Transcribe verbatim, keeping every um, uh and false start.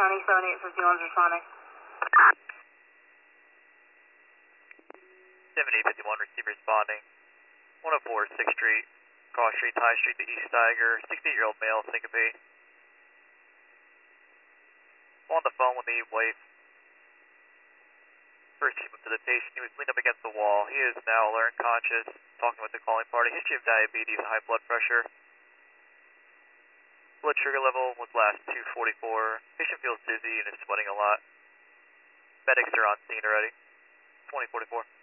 County, seventy-eight fifty-one's responding. seventy-eight fifty-one, receive responding. one oh four sixth Street, Cross Street, High Street to East Steiger, sixty-eight-year-old male, syncope. On the phone with the wife. First treatment to the patient, he was leaned up against the wall. He is now alert and conscious, talking with the calling party. History of diabetes and high blood pressure. Blood sugar level was last two forty-four. Patient feels dizzy and is sweating a lot. Medics are on scene already. twenty forty-four.